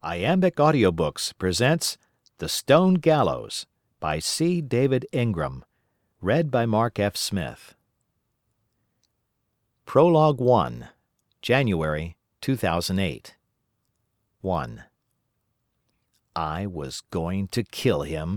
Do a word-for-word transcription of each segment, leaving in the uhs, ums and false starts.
Iambic Audiobooks presents The Stone Gallows by C. David Ingram. Read by Mark F. Smith. Prologue one. January two thousand eight. one. I was going to kill him.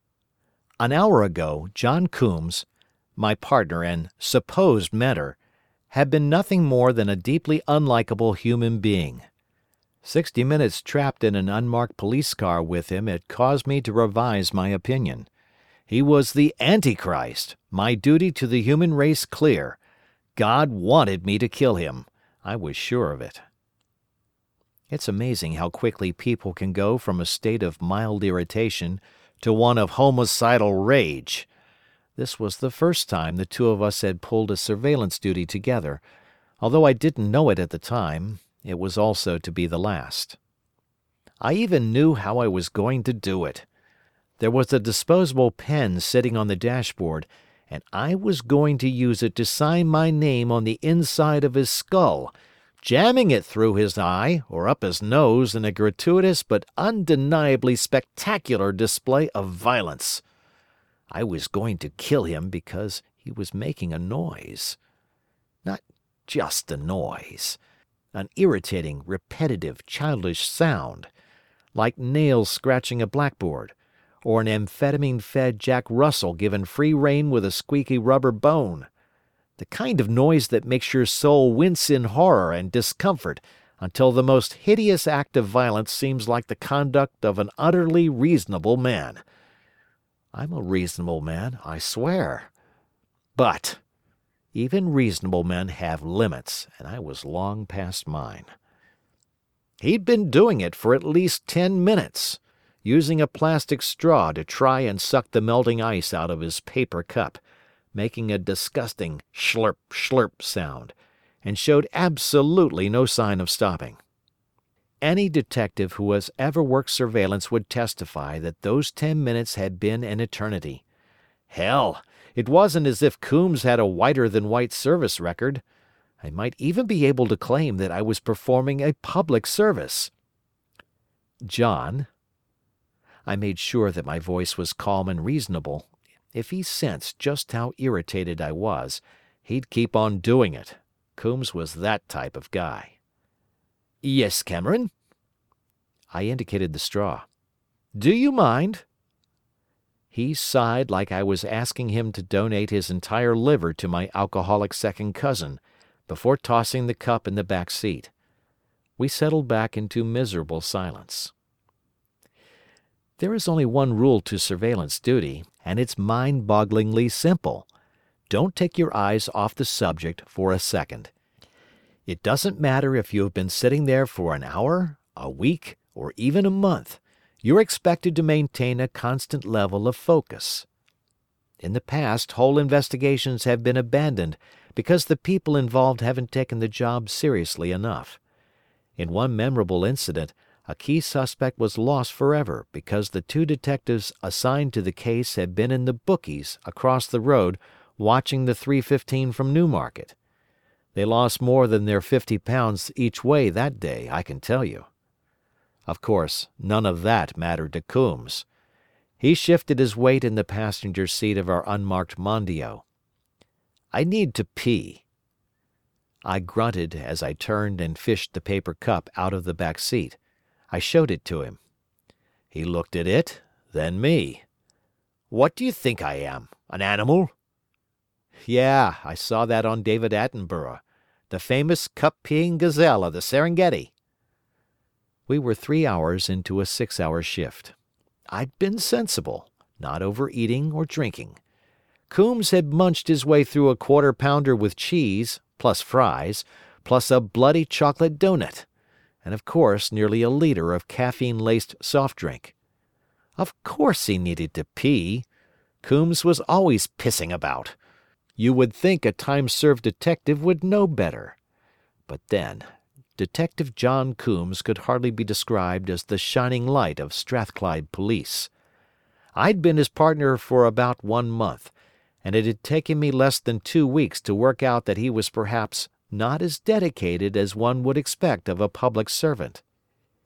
An hour ago, John Coombs, my partner and supposed mentor, had been nothing more than a deeply unlikable human being. Sixty minutes trapped in an unmarked police car with him had caused me to revise my opinion. He was the Antichrist, my duty to the human race clear. God wanted me to kill him. I was sure of it. It's amazing how quickly people can go from a state of mild irritation to one of homicidal rage. This was the first time the two of us had pulled a surveillance duty together. Although I didn't know it at the time, it was also to be the last. I even knew how I was going to do it. There was a disposable pen sitting on the dashboard, and I was going to use it to sign my name on the inside of his skull, jamming it through his eye or up his nose in a gratuitous but undeniably spectacular display of violence. I was going to kill him because he was making a noise. Not just a noise. An irritating, repetitive, childish sound, like nails scratching a blackboard, or an amphetamine-fed Jack Russell given free rein with a squeaky rubber bone. The kind of noise that makes your soul wince in horror and discomfort until the most hideous act of violence seems like the conduct of an utterly reasonable man. I'm a reasonable man, I swear. But even reasonable men have limits, and I was long past mine. He'd been doing it for at least ten minutes, using a plastic straw to try and suck the melting ice out of his paper cup, making a disgusting slurp slurp sound, and showed absolutely no sign of stopping. Any detective who has ever worked surveillance would testify that those ten minutes had been an eternity. Hell, it wasn't as if Coombs had a whiter-than-white service record. I might even be able to claim that I was performing a public service. John, I made sure that my voice was calm and reasonable. If he sensed just how irritated I was, he'd keep on doing it. Coombs was that type of guy. Yes, Cameron? I indicated the straw. Do you mind? He sighed like I was asking him to donate his entire liver to my alcoholic second cousin, before tossing the cup in the back seat. We settled back into miserable silence. There is only one rule to surveillance duty, and it's mind-bogglingly simple. Don't take your eyes off the subject for a second. It doesn't matter if you have been sitting there for an hour, a week, or even a month. You're expected to maintain a constant level of focus. In the past, whole investigations have been abandoned because the people involved haven't taken the job seriously enough. In one memorable incident, a key suspect was lost forever because the two detectives assigned to the case had been in the bookies across the road watching the three fifteen from Newmarket. They lost more than their fifty pounds each way that day, I can tell you. Of course, none of that mattered to Coombs. He shifted his weight in the passenger seat of our unmarked Mondio. I need to pee. I grunted as I turned and fished the paper cup out of the back seat. I showed it to him. He looked at it, then me. What do you think I am, an animal? Yeah, I saw that on David Attenborough, the famous cup-peeing gazelle of the Serengeti. We were three hours into a six-hour shift. I'd been sensible, not overeating or drinking. Coombs had munched his way through a quarter-pounder with cheese, plus fries, plus a bloody chocolate donut, and of course nearly a liter of caffeine-laced soft drink. Of course he needed to pee. Coombs was always pissing about. You would think a time-served detective would know better. But then, Detective John Coombs could hardly be described as the shining light of Strathclyde police. I'd been his partner for about one month, and it had taken me less than two weeks to work out that he was perhaps not as dedicated as one would expect of a public servant.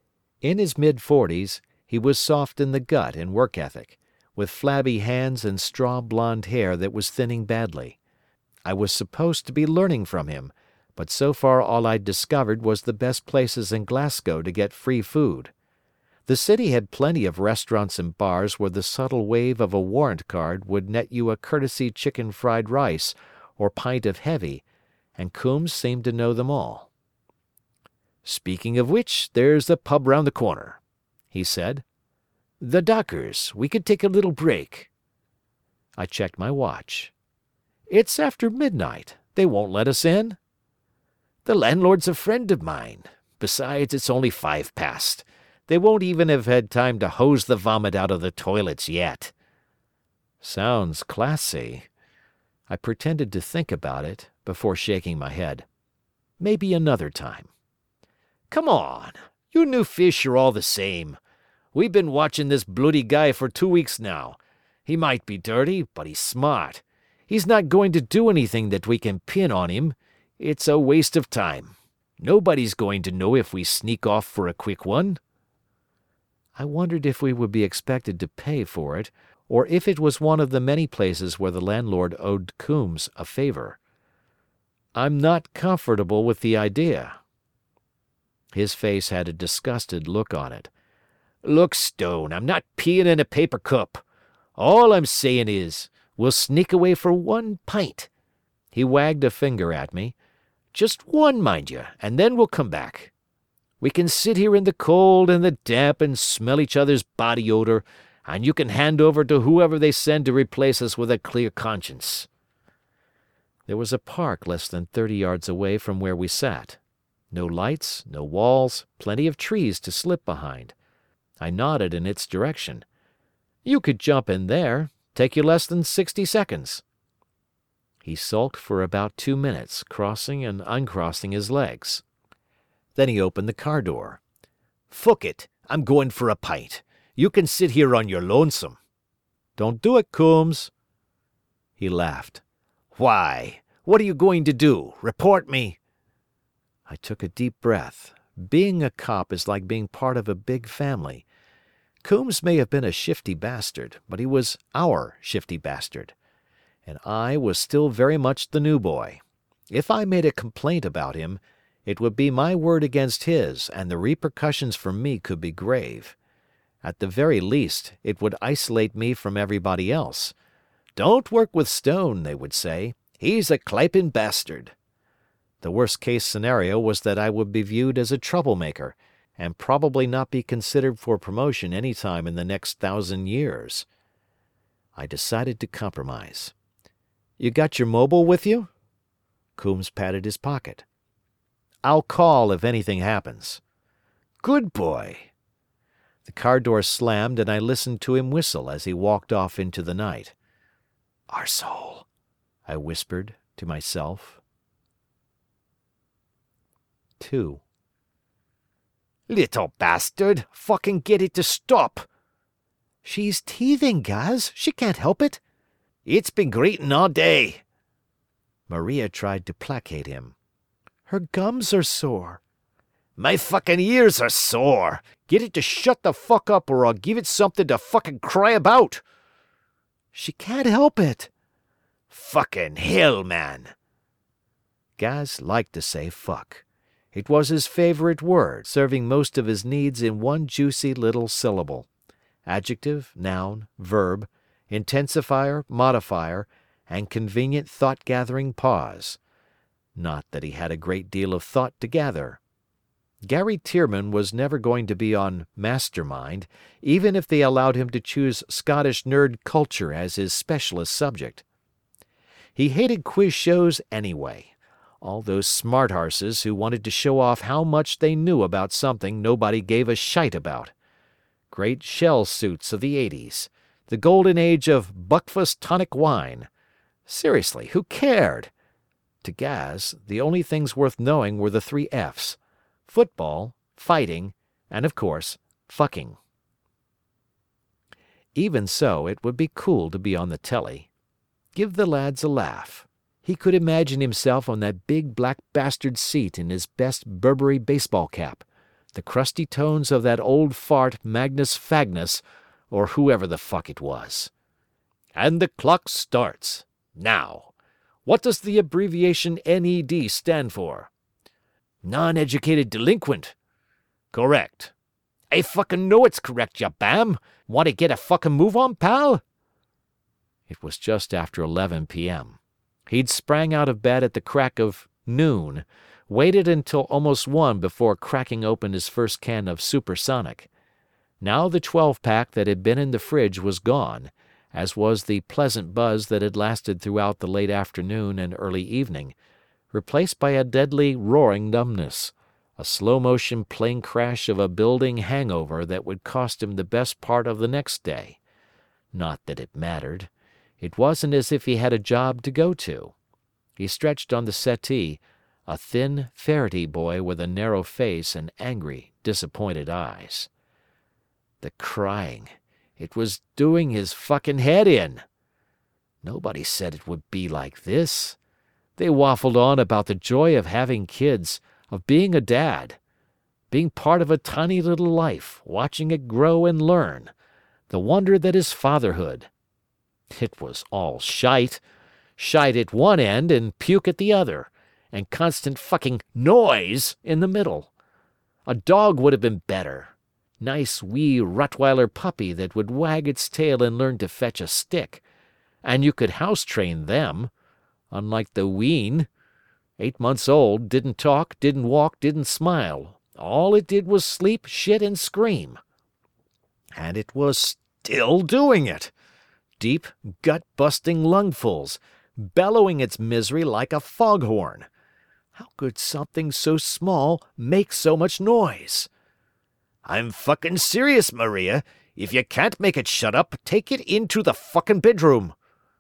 In his mid-forties, he was soft in the gut and work ethic, with flabby hands and straw blonde hair that was thinning badly. I was supposed to be learning from him, but so far all I'd discovered was the best places in Glasgow to get free food. The city had plenty of restaurants and bars where the subtle wave of a warrant card would net you a courtesy chicken fried rice or pint of heavy, and Coombs seemed to know them all. "Speaking of which, there's a pub round the corner," he said. "The Dockers, we could take a little break." I checked my watch. "It's after midnight. They won't let us in?" "The landlord's a friend of mine. Besides, it's only five past. They won't even have had time to hose the vomit out of the toilets yet." Sounds classy. I pretended to think about it before shaking my head. "Maybe another time." "Come on. You new fish are all the same. We've been watching this bloody guy for two weeks now. He might be dirty, but he's smart. He's not going to do anything that we can pin on him. It's a waste of time. Nobody's going to know if we sneak off for a quick one." I wondered if we would be expected to pay for it, or if it was one of the many places where the landlord owed Coombs a favor. "I'm not comfortable with the idea." His face had a disgusted look on it. "Look, Stone, I'm not peeing in a paper cup. All I'm saying is, we'll sneak away for one pint." He wagged a finger at me. "Just one, mind you, and then we'll come back. We can sit here in the cold and the damp and smell each other's body odor, and you can hand over to whoever they send to replace us with a clear conscience." There was a park less than thirty yards away from where we sat. No lights, no walls, plenty of trees to slip behind. I nodded in its direction. "You could jump in there. Take you less than sixty seconds." He sulked for about two minutes, crossing and uncrossing his legs. Then he opened the car door. "Fuck it, I'm going for a pint. You can sit here on your lonesome." "Don't do it, Coombs." He laughed. "Why? What are you going to do? Report me?" I took a deep breath. Being a cop is like being part of a big family. Coombs may have been a shifty bastard, but he was our shifty bastard. And I was still very much the new boy. If I made a complaint about him, it would be my word against his, and the repercussions for me could be grave. At the very least, it would isolate me from everybody else. "Don't work with Stone," they would say. "He's a clyping bastard." The worst-case scenario was that I would be viewed as a troublemaker, and probably not be considered for promotion any time in the next thousand years. I decided to compromise. "You got your mobile with you?" Coombs patted his pocket. "I'll call if anything happens." "Good boy." The car door slammed and I listened to him whistle as he walked off into the night. "Arsehole," I whispered to myself. Two. "Little bastard, fucking get it to stop." "She's teething, Gaz. She can't help it." "It's been greeting all day." Maria tried to placate him. "Her gums are sore." "My fucking ears are sore. Get it to shut the fuck up or I'll give it something to fucking cry about." "She can't help it." "Fucking hell, man." Gaz liked to say fuck. It was his favorite word, serving most of his needs in one juicy little syllable. Adjective, noun, verb, intensifier, modifier, and convenient thought-gathering pause. Not that he had a great deal of thought to gather. Gary Tierman was never going to be on Mastermind, even if they allowed him to choose Scottish nerd culture as his specialist subject. He hated quiz shows anyway. All those smart arses who wanted to show off how much they knew about something nobody gave a shite about. Great shell suits of the eighties. The golden age of Buckfast tonic wine. Seriously, who cared? To Gaz, the only things worth knowing were the three F's. Football, fighting, and of course, fucking. Even so, it would be cool to be on the telly. Give the lads a laugh. He could imagine himself on that big black bastard seat in his best Burberry baseball cap, The crusty tones of that old fart Magnus Fagnus, or whoever the fuck it was. "And the clock starts. Now. What does the abbreviation N E D stand for?" "Non-educated delinquent." "Correct." "I fucking know it's correct, ya bam! Want to get a fucking move on, pal?" It was just after eleven p.m. He'd sprang out of bed at the crack of noon, waited until almost one before cracking open his first can of supersonic. Now the twelve-pack that had been in the fridge was gone, as was the pleasant buzz that had lasted throughout the late afternoon and early evening, replaced by a deadly roaring numbness, a slow-motion plane crash of a building hangover that would cost him the best part of the next day. Not that it mattered. It wasn't as if he had a job to go to. He stretched on the settee, a thin, ferrety boy with a narrow face and angry, disappointed eyes. The crying. It was doing his fucking head in. Nobody said it would be like this. They waffled on about the joy of having kids, of being a dad, being part of a tiny little life, watching it grow and learn, the wonder that is fatherhood. It was all shite. Shite at one end and puke at the other, and constant fucking noise in the middle. A dog would have been better. Nice wee Rottweiler puppy that would wag its tail and learn to fetch a stick. And you could house-train them. Unlike the wean. Eight months old, didn't talk, didn't walk, didn't smile. All it did was sleep, shit, and scream. And it was still doing it. Deep, gut-busting lungfuls, bellowing its misery like a foghorn. How could something so small make so much noise? "I'm fucking serious, Maria. If you can't make it shut up, take it into the fucking bedroom."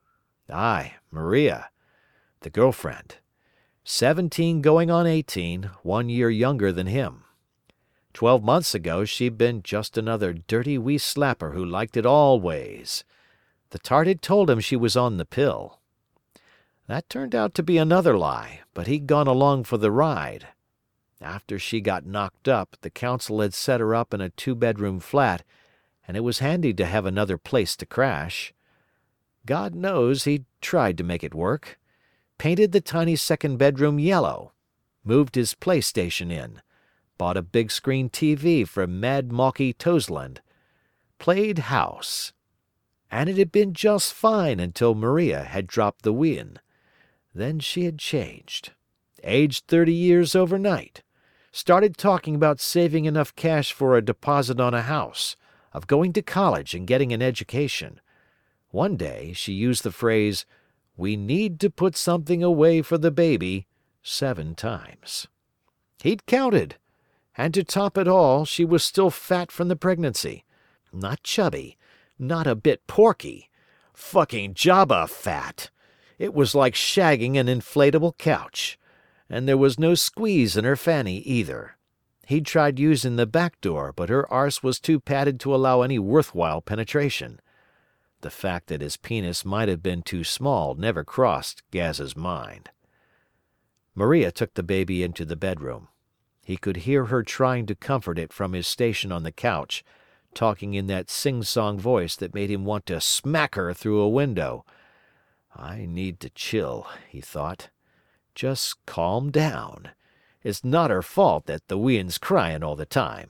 Aye, Maria. The girlfriend. Seventeen going on eighteen, one year younger than him. Twelve months ago she'd been just another dirty wee slapper who liked it all ways. The tart had told him she was on the pill. That turned out to be another lie, but he'd gone along for the ride. After she got knocked up, the council had set her up in a two-bedroom flat, and it was handy to have another place to crash. God knows he'd tried to make it work. Painted the tiny second bedroom yellow. Moved his PlayStation in. Bought a big-screen T V for Mad Mawky Toseland. Played house. And it had been just fine until Maria had dropped the wean. Then she had changed. Aged thirty years overnight. Started talking about saving enough cash for a deposit on a house, of going to college and getting an education. One day she used the phrase, "We need to put something away for the baby," seven times. He'd counted. And to top it all, she was still fat from the pregnancy. Not chubby. Not a bit porky. Fucking Jabba fat. It was like shagging an inflatable couch. And there was no squeeze in her fanny either. He'd tried using the back door, but her arse was too padded to allow any worthwhile penetration. The fact that his penis might have been too small never crossed Gaz's mind. Maria took the baby into the bedroom. He could hear her trying to comfort it from his station on the couch, talking in that sing-song voice that made him want to smack her through a window. I need to chill, he thought. Just calm down. It's not her fault that the wean's crying all the time.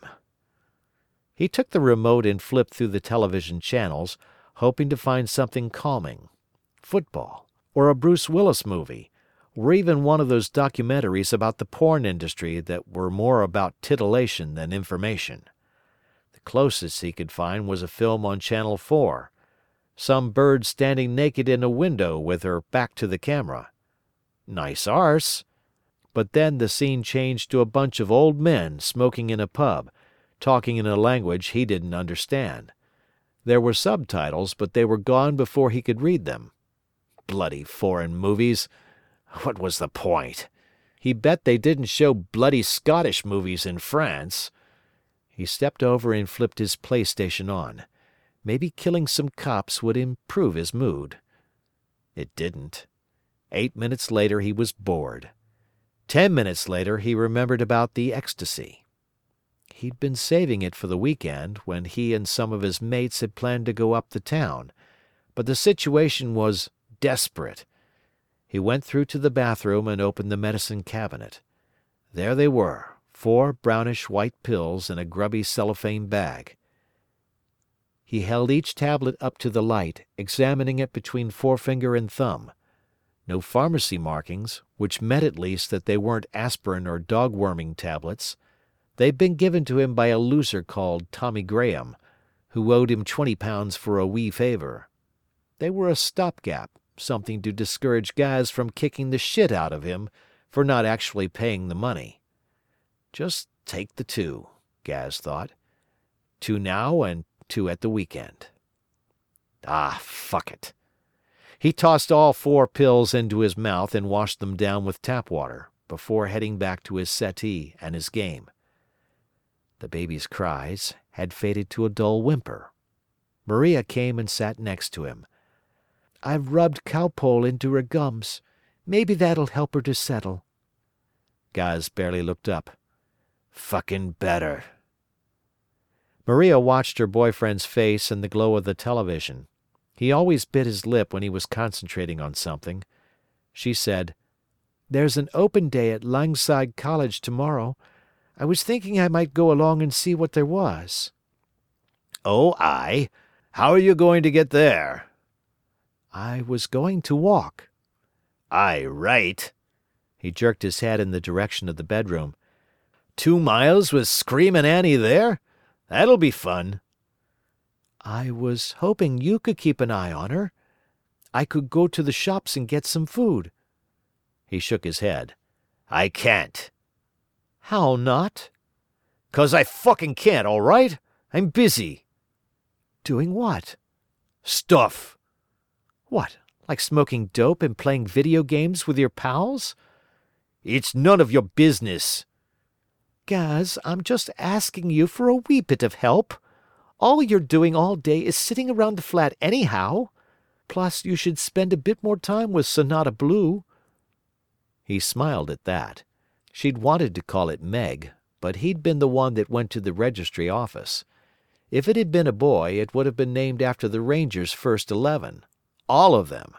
He took the remote and flipped through the television channels, hoping to find something calming. Football, or a Bruce Willis movie, or even one of those documentaries about the porn industry that were more about titillation than information. The closest he could find was a film on Channel four. Some bird standing naked in a window with her back to the camera. Nice arse. But then the scene changed to a bunch of old men smoking in a pub, talking in a language he didn't understand. There were subtitles, but they were gone before he could read them. Bloody foreign movies. What was the point? He bet they didn't show bloody Scottish movies in France. He stepped over and flipped his PlayStation on. Maybe killing some cops would improve his mood. It didn't. Eight minutes later he was bored. Ten minutes later he remembered about the ecstasy. He'd been saving it for the weekend, when he and some of his mates had planned to go up the town, but the situation was desperate. He went through to the bathroom and opened the medicine cabinet. There they were, four brownish-white pills in a grubby cellophane bag. He held each tablet up to the light, examining it between forefinger and thumb. No pharmacy markings, which meant at least that they weren't aspirin or dog-worming tablets. They'd been given to him by a loser called Tommy Graham, who owed him twenty pounds for a wee favor. They were a stopgap, something to discourage guys from kicking the shit out of him for not actually paying the money. Just take the two, Gaz thought. Two now and two at the weekend. Ah, fuck it. He tossed all four pills into his mouth and washed them down with tap water, before heading back to his settee and his game. The baby's cries had faded to a dull whimper. Maria came and sat next to him. "I've rubbed cowpole into her gums. Maybe that'll help her to settle." Gaz barely looked up. "Fucking better." Maria watched her boyfriend's face in the glow of the television. He always bit his lip when he was concentrating on something. She said, "There's an open day at Langside College tomorrow. I was thinking I might go along and see what there was." "Oh, aye? How are you going to get there?" "I was going to walk." "Aye, right." He jerked his head in the direction of the bedroom. "Two miles with Screamin' Annie there? That'll be fun." "I was hoping you could keep an eye on her. I could go to the shops and get some food." He shook his head. "I can't." "How not?" "'Cause I fucking can't, all right? I'm busy." "Doing what?" "Stuff." "What, like smoking dope and playing video games with your pals?" "It's none of your business." "Gaz, I'm just asking you for a wee bit of help. All you're doing all day is sitting around the flat anyhow. Plus, you should spend a bit more time with Sonata Blue." He smiled at that. She'd wanted to call it Meg, but he'd been the one that went to the registry office. If it had been a boy, it would have been named after the Rangers' first eleven. All of them.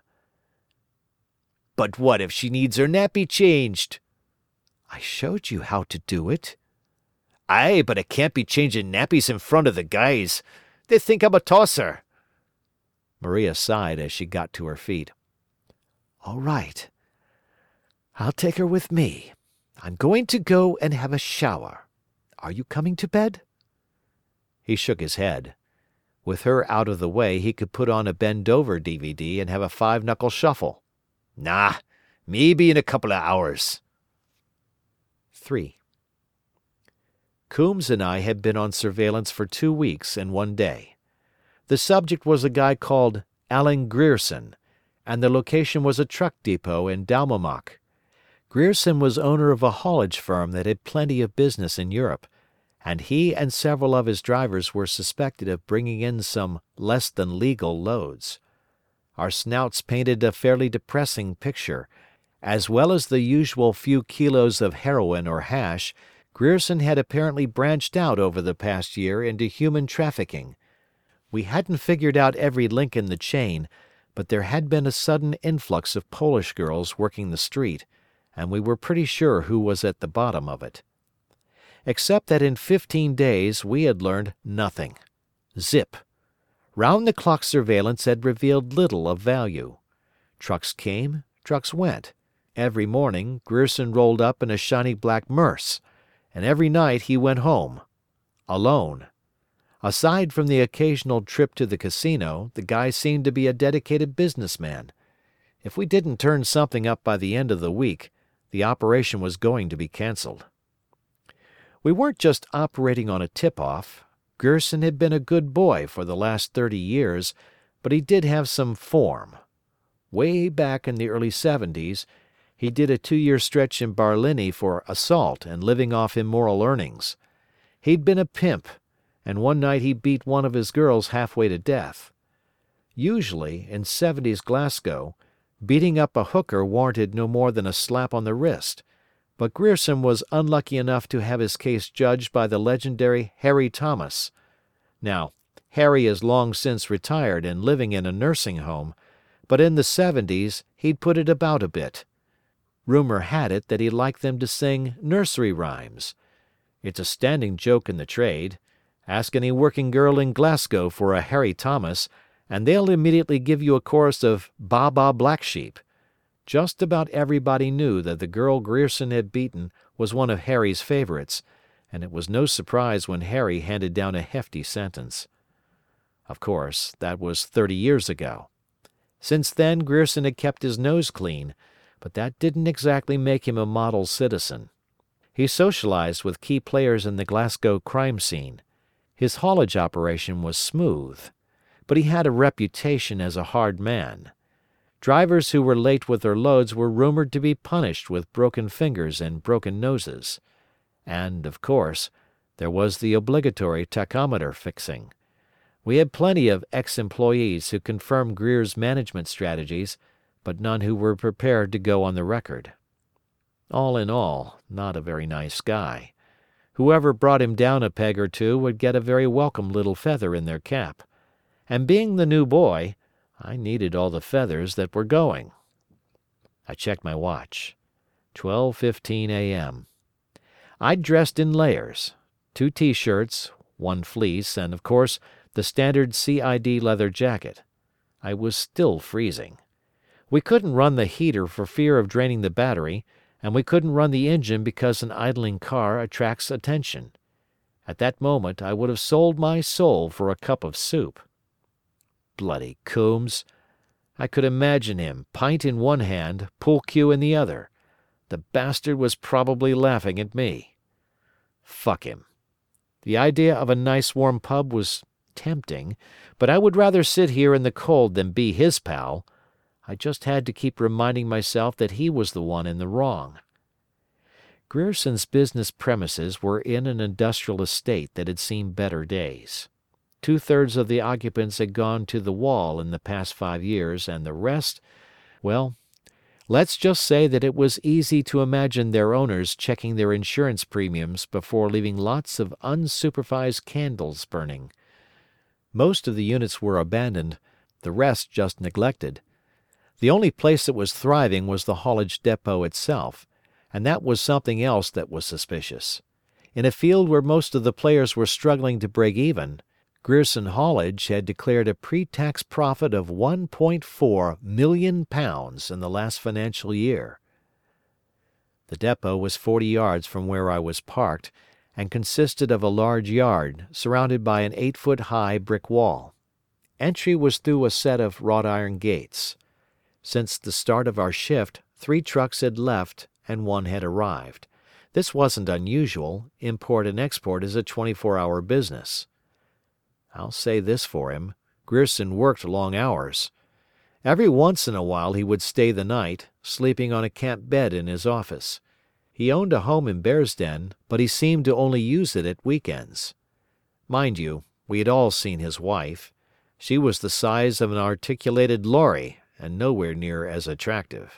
"But what if she needs her nappy changed?" "I showed you how to do it." "Aye, but I can't be changing nappies in front of the guys. They think I'm a tosser." Maria sighed as she got to her feet. "All right. I'll take her with me. I'm going to go and have a shower. Are you coming to bed?" He shook his head. With her out of the way, he could put on a bend-over D V D and have a five-knuckle shuffle. "Nah, maybe in a couple of hours." three. Coombs and I had been on surveillance for two weeks and one day. The subject was a guy called Alan Grierson, and the location was a truck depot in Dalmamok. Grierson was owner of a haulage firm that had plenty of business in Europe, and he and several of his drivers were suspected of bringing in some less than legal loads. Our snouts painted a fairly depressing picture. As well as the usual few kilos of heroin or hash, Grierson had apparently branched out over the past year into human trafficking. We hadn't figured out every link in the chain, but there had been a sudden influx of Polish girls working the street, and we were pretty sure who was at the bottom of it. Except that in fifteen days we had learned nothing. Zip. Round-the-clock surveillance had revealed little of value. Trucks came, trucks went. Every morning, Grierson rolled up in a shiny black Merce, and every night he went home. Alone. Aside from the occasional trip to the casino, the guy seemed to be a dedicated businessman. If we didn't turn something up by the end of the week, the operation was going to be canceled. We weren't just operating on a tip-off. Grierson had been a good boy for the last thirty years, but he did have some form. Way back in the early seventies, he did a two-year stretch in Barlinnie for assault and living off immoral earnings. He'd been a pimp, and one night he beat one of his girls halfway to death. Usually, in seventies Glasgow, beating up a hooker warranted no more than a slap on the wrist, but Grierson was unlucky enough to have his case judged by the legendary Harry Thomas. Now, Harry is long since retired and living in a nursing home, but in the seventies he'd put it about a bit. Rumor had it that he liked them to sing nursery rhymes. It's a standing joke in the trade. Ask any working girl in Glasgow for a Harry Thomas, and they'll immediately give you a chorus of Baa Baa Black Sheep. Just about everybody knew that the girl Grierson had beaten was one of Harry's favorites, and it was no surprise when Harry handed down a hefty sentence. Of course, that was thirty years ago. Since then Grierson had kept his nose clean, but that didn't exactly make him a model citizen. He socialized with key players in the Glasgow crime scene. His haulage operation was smooth, but he had a reputation as a hard man. Drivers who were late with their loads were rumored to be punished with broken fingers and broken noses. And, of course, there was the obligatory tachometer fixing. We had plenty of ex-employees who confirmed Greer's management strategies, but none who were prepared to go on the record. All in all, not a very nice guy. Whoever brought him down a peg or two would get a very welcome little feather in their cap. And being the new boy, I needed all the feathers that were going. I checked my watch. twelve fifteen a m I'd dressed in layers. Two T-shirts, one fleece, and, of course, the standard C I D leather jacket. I was still freezing. We couldn't run the heater for fear of draining the battery, and we couldn't run the engine because an idling car attracts attention. At that moment I would have sold my soul for a cup of soup. Bloody Coombs! I could imagine him, pint in one hand, pool cue in the other. The bastard was probably laughing at me. Fuck him. The idea of a nice warm pub was tempting, but I would rather sit here in the cold than be his pal. I just had to keep reminding myself that he was the one in the wrong. Grierson's business premises were in an industrial estate that had seen better days. Two-thirds of the occupants had gone to the wall in the past five years, and the rest, well, let's just say that it was easy to imagine their owners checking their insurance premiums before leaving lots of unsupervised candles burning. Most of the units were abandoned, the rest just neglected. The only place that was thriving was the haulage depot itself, and that was something else that was suspicious. In a field where most of the players were struggling to break even, Grierson Haulage had declared a pre-tax profit of one point four million pounds in the last financial year. The depot was forty yards from where I was parked, and consisted of a large yard surrounded by an eight-foot-high brick wall. Entry was through a set of wrought iron gates. Since the start of our shift, three trucks had left and one had arrived. This wasn't unusual. Import and export is a twenty-four hour business. I'll say this for him, Grierson worked long hours. Every once in a while he would stay the night, sleeping on a camp bed in his office. He owned a home in Bearsden, but he seemed to only use it at weekends. Mind you, we had all seen his wife. She was the size of an articulated lorry, and nowhere near as attractive.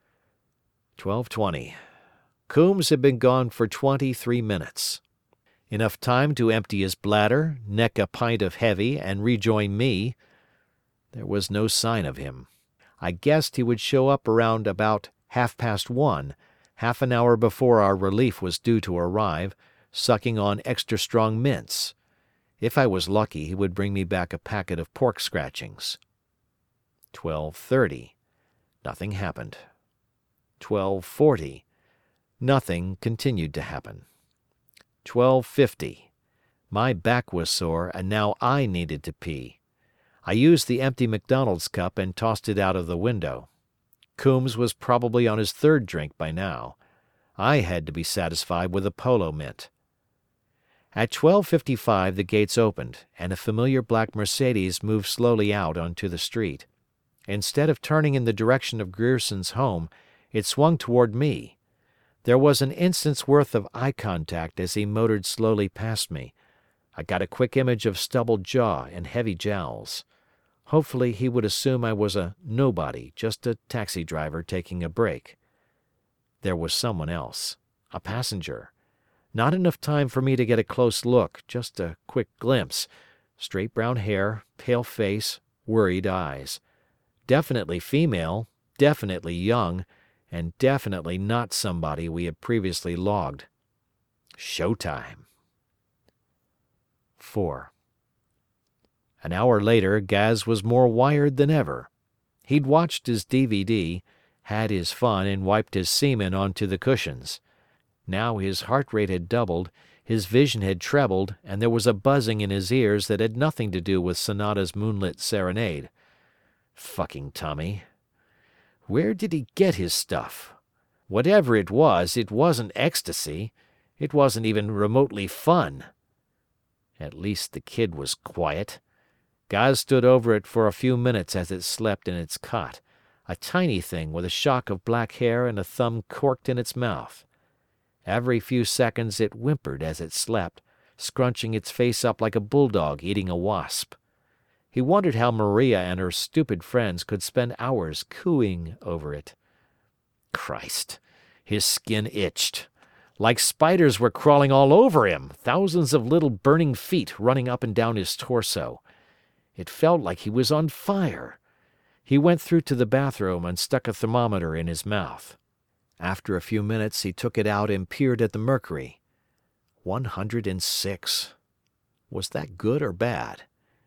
twelve twenty. Coombs had been gone for twenty-three minutes. Enough time to empty his bladder, neck a pint of heavy, and rejoin me. There was no sign of him. I guessed he would show up around about half past one, half an hour before our relief was due to arrive, sucking on extra strong mints. If I was lucky, he would bring me back a packet of pork scratchings. twelve thirty. Nothing happened. twelve forty. Nothing continued to happen. twelve fifty. My back was sore, and now I needed to pee. I used the empty McDonald's cup and tossed it out of the window. Coombs was probably on his third drink by now. I had to be satisfied with a polo mint. At twelve fifty-five the gates opened, and a familiar black Mercedes moved slowly out onto the street. Instead of turning in the direction of Grierson's home, it swung toward me. There was an instant's worth of eye contact as he motored slowly past me. I got a quick image of stubbled jaw and heavy jowls. Hopefully he would assume I was a nobody, just a taxi driver taking a break. There was someone else. A passenger. Not enough time for me to get a close look, just a quick glimpse. Straight brown hair, pale face, worried eyes. Definitely female, definitely young, and definitely not somebody we had previously logged. Showtime. four. An hour later, Gaz was more wired than ever. He'd watched his D V D, had his fun, and wiped his semen onto the cushions. Now his heart rate had doubled, his vision had trebled, and there was a buzzing in his ears that had nothing to do with Sonata's moonlit serenade. Fucking Tommy. Where did he get his stuff? Whatever it was, it wasn't ecstasy. It wasn't even remotely fun. At least the kid was quiet. Gaz stood over it for a few minutes as it slept in its cot, a tiny thing with a shock of black hair and a thumb corked in its mouth. Every few seconds it whimpered as it slept, scrunching its face up like a bulldog eating a wasp. He wondered how Maria and her stupid friends could spend hours cooing over it. Christ, his skin itched. Like spiders were crawling all over him, thousands of little burning feet running up and down his torso. It felt like he was on fire. He went through to the bathroom and stuck a thermometer in his mouth. After a few minutes he took it out and peered at the mercury. one hundred six. Was that good or bad?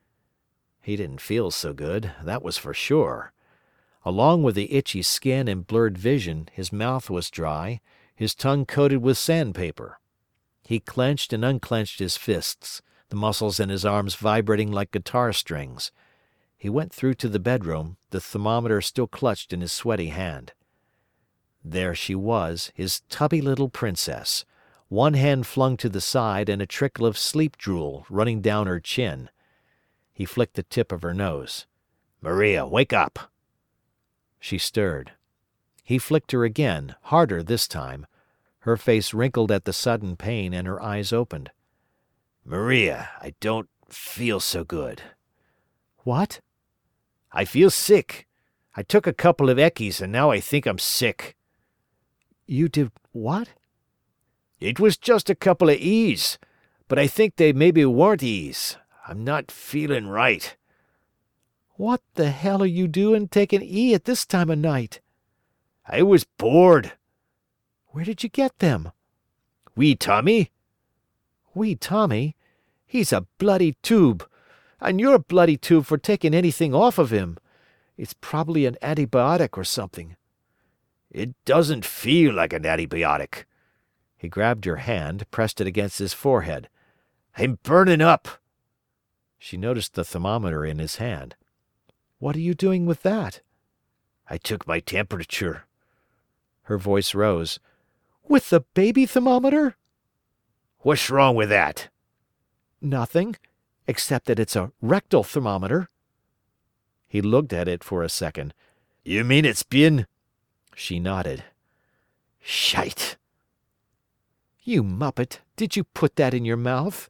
He didn't feel so good, that was for sure. Along with the itchy skin and blurred vision, his mouth was dry, his tongue coated with sandpaper. He clenched and unclenched his fists, the muscles in his arms vibrating like guitar strings. He went through to the bedroom, the thermometer still clutched in his sweaty hand. There she was, his tubby little princess, one hand flung to the side and a trickle of sleep drool running down her chin. He flicked the tip of her nose. "Maria, wake up!" She stirred. He flicked her again, harder this time. Her face wrinkled at the sudden pain and her eyes opened. "Maria, I don't feel so good." "What?" "I feel sick. I took a couple of eckies and now I think I'm sick." "You did what?" "It was just a couple of E's, but I think they maybe weren't E's. I'm not feeling right." "What the hell are you doing taking E at this time of night?" "I was bored." "Where did you get them?" "Wee Tommy." "Wee Tommy? He's a bloody tube. And you're a bloody tube for taking anything off of him. It's probably an antibiotic or something." "It doesn't feel like an antibiotic." He grabbed her hand, pressed it against his forehead. "I'm burning up." She noticed the thermometer in his hand. "What are you doing with that?" "I took my temperature." Her voice rose. "With the baby thermometer?" "What's wrong with that?" "Nothing, except that it's a rectal thermometer." He looked at it for a second. "You mean it's been—" She nodded. "Shite." "You muppet, did you put that in your mouth?"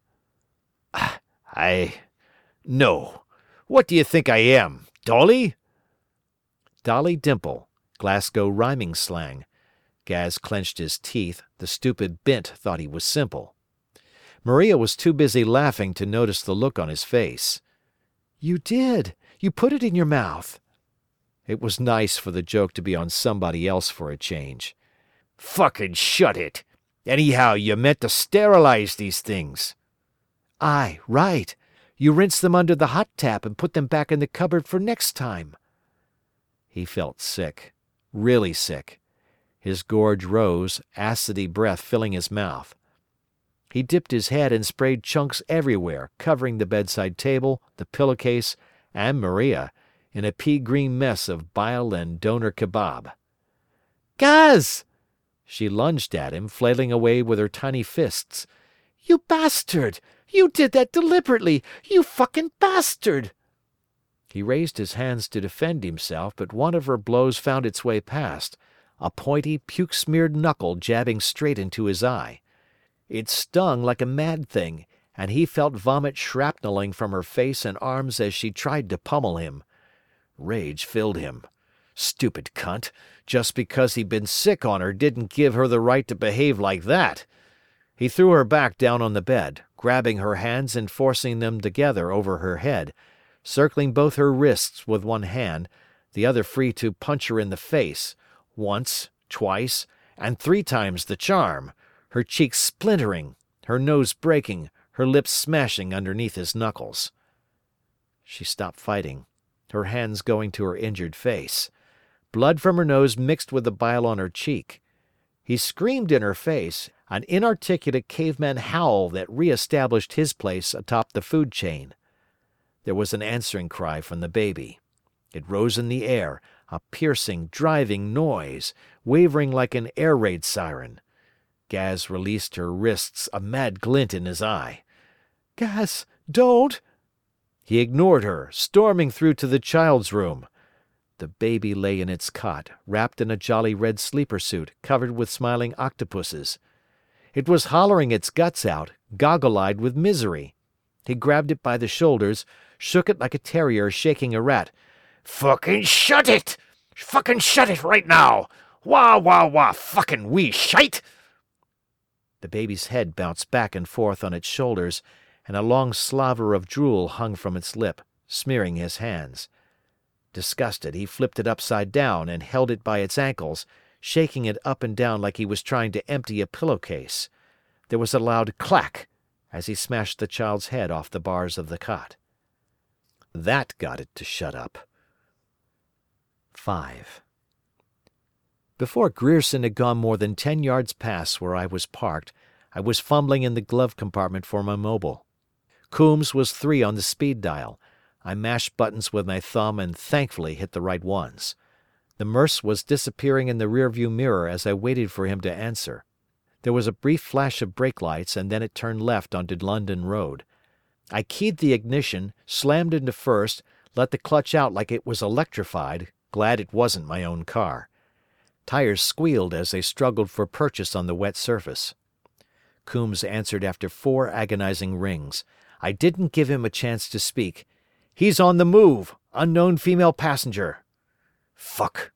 "I... No. What do you think I am, Dolly?" Dolly Dimple, Glasgow rhyming slang. Gaz clenched his teeth, the stupid Bint thought he was simple. Maria was too busy laughing to notice the look on his face. "You did. You put it in your mouth." It was nice for the joke to be on somebody else for a change. "Fucking shut it. Anyhow, you meant to sterilize these things." "Aye, right. You rinse them under the hot tap and put them back in the cupboard for next time." He felt sick. Really sick. His gorge rose, acidy breath filling his mouth. He dipped his head and sprayed chunks everywhere, covering the bedside table, the pillowcase, and Maria, in a pea-green mess of bile and doner kebab. "Gaz!" She lunged at him, flailing away with her tiny fists. "You bastard! You did that deliberately! You fucking bastard!" He raised his hands to defend himself, but one of her blows found its way past, a pointy, puke-smeared knuckle jabbing straight into his eye. It stung like a mad thing, and he felt vomit shrapneling from her face and arms as she tried to pummel him. Rage filled him. Stupid cunt. Just because he'd been sick on her didn't give her the right to behave like that. He threw her back down on the bed, grabbing her hands and forcing them together over her head, circling both her wrists with one hand, the other free to punch her in the face, once, twice, and three times the charm, her cheeks splintering, her nose breaking, her lips smashing underneath his knuckles. She stopped fighting, her hands going to her injured face. Blood from her nose mixed with the bile on her cheek. He screamed in her face, an inarticulate caveman howl that re-established his place atop the food chain. There was an answering cry from the baby. It rose in the air, a piercing, driving noise, wavering like an air raid siren. Gaz released her wrists, a mad glint in his eye. "Gaz, don't!" He ignored her, storming through to the child's room. The baby lay in its cot, wrapped in a jolly red sleeper suit covered with smiling octopuses. It was hollering its guts out, goggle-eyed with misery. He grabbed it by the shoulders, shook it like a terrier shaking a rat. "Fucking shut it! Fucking shut it right now! Wah, wah, wah, fucking wee shite!" The baby's head bounced back and forth on its shoulders, and a long slaver of drool hung from its lip, smearing his hands. Disgusted, he flipped it upside down and held it by its ankles, shaking it up and down like he was trying to empty a pillowcase. There was a loud clack as he smashed the child's head off the bars of the cot. That got it to shut up. Five. Before Grierson had gone more than ten yards past where I was parked, I was fumbling in the glove compartment for my mobile. Coombs was three on the speed dial. I mashed buttons with my thumb and thankfully hit the right ones. The Merce was disappearing in the rearview mirror as I waited for him to answer. There was a brief flash of brake lights and then it turned left onto London Road. I keyed the ignition, slammed into first, let the clutch out like it was electrified, glad it wasn't my own car. Tires squealed as they struggled for purchase on the wet surface. Coombs answered after four agonizing rings. I didn't give him a chance to speak. "He's on the move. Unknown female passenger." "Fuck."